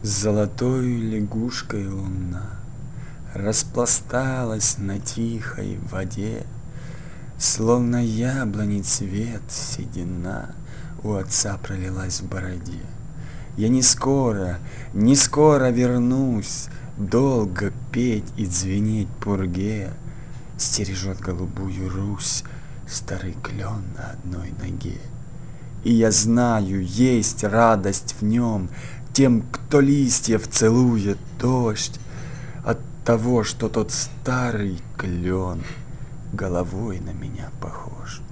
С золотой лягушкой луна распласталась на тихой воде, словно яблони цвет седина у отца пролилась в бороде. Я не скоро вернусь, долго петь и звенеть пурге. Стережет голубую Русь старый клен на одной ноге. И я знаю, есть радость в нем тем, кто листьев целует дождь, от того, что тот старый клен головой на меня похож.